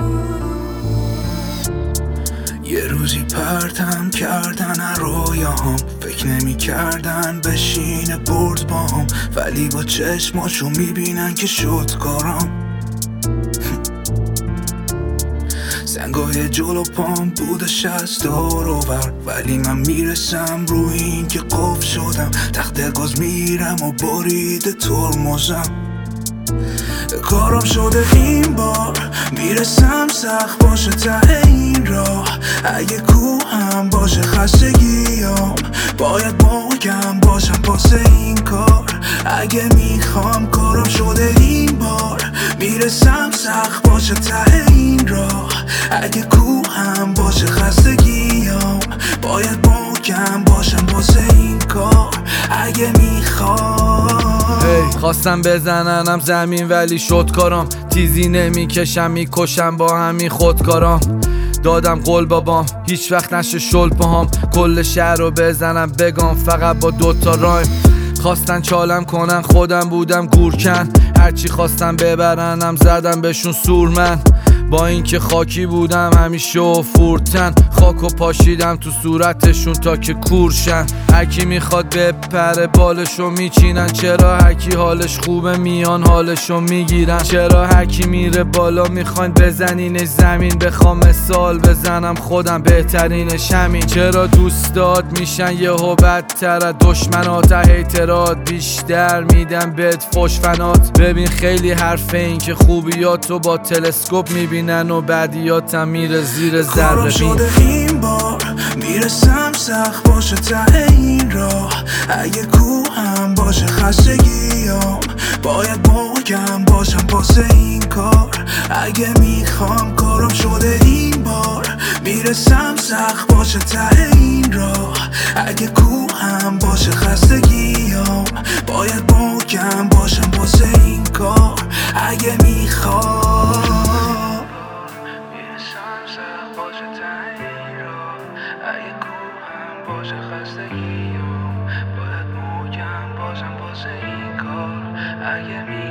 یه روزی پرتم کردن رویاهم، فکر نمی کردن بشینه برد باهم، ولی با چشماشو میبینن که شد کارم. سنگای جلو پام بودش از دور و بر، ولی من میرسم روی این که قفل شدم. تخت گاز میرم و بریده ترمزم. کارم شده این بار، میرسم سخت باشه ته این راه. اگه کوهم باشه خستگیام، باید محکم باشم واسه این کار. اگه میخوام کارم شده این بار، میرسم سخت باشه ته این راه. اگه کوهم باشه خستگیام، باید محکم باشم واسه این کار. اگه میخوام خواستم بزننم زمین ولی شد کارم. تیزی نمیکشم میکشم با همین خودکارم. دادم قول بابام هیچ وقت نشه شل پاهام. کل شهر رو بزنم بگم فقط با دوتا رایم. خواستن چالم کنن خودم بودم گورکن. هرچی خواستم ببرنم زدم بهشون سورمن. با اینکه خاکی بودم همیشه و فورتن. خاکو پاشیدم تو صورتشون تا که کورشن. هرکی میخواد بپره بالشو میچینن. چرا هرکی حالش خوبه میان حالشو میگیرن. چرا هرکی میره بالا میخواین بزنینش زمین. بخوام مثال بزنم خودم بهترینش همین. چرا دوستات میشن یهو بدتر از دشمنات. هیترات بیشتر میدن بهت فوش فنات. ببین خیلی حرفه این که خوبیاتو با تلسکوپ میبینن و بعدیاتم میره زیر ذره بین. شده این بار، میرسم سخت باشه ته این راه. اگه کوهم باشه خستگیام، باید محکم باشم واسه این کار. اگه میخوام کارم شده این بار، میرسم سخت باشه ته این راه. اگه کوهم باشه خستگیام، باید محکم باشم واسه این کار. اگه میخوام باشه ته این راه. اگه کوهم باشه خستگیام، باید محکم باشم واسه این کار. اگه